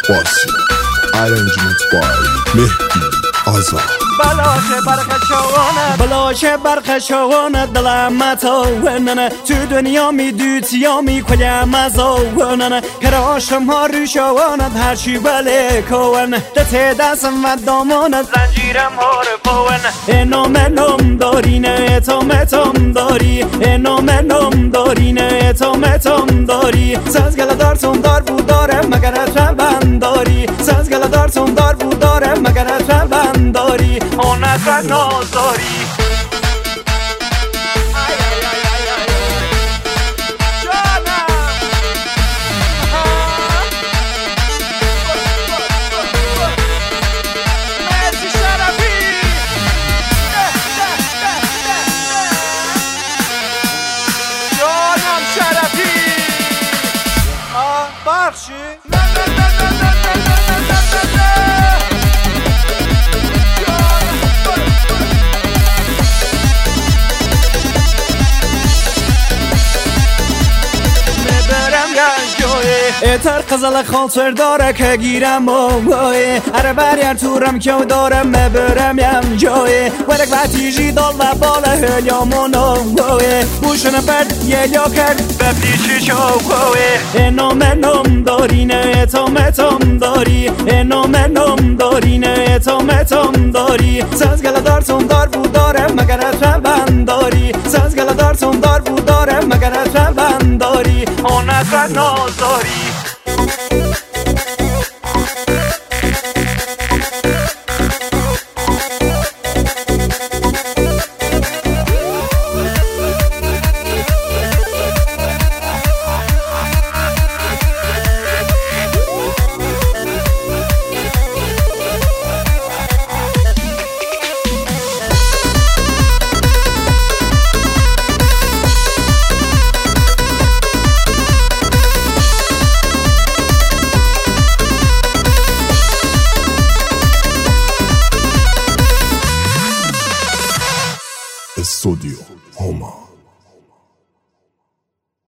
Bossy. Arrangement by Mehdi Azar. بلاشه برخشونه دلم متاوننه تو دنیا میدوتیا میکنم مزاوننه کراشم ها روشونه هرچی بله کونه دت دستم و دامانه زنجیرم ها رو پونه اینو منم داری نه تو متم داری اینو منم داری نه تو متم داری سازگل دارتون دار بود داره مگر اتربن داری سازگل دارتون دار بود داره مگر اتربن داری اون اتر نازداری اتر قزل خالصر داره که گیرم بایه اره بریر تورم که دارم مبرم یم جایه ورک و تیجی دال و باله هلیامونو بایه بوشن برد یه یا کرد بپیچی چو بایه اینو منم داری نه تو متم داری اینو منم داری نه تو متم داری سازگل دارتون دار بود داره مگر اتربن داری سازگل دارتون دار بود داره مگر اتربن داری اون اتر نازداری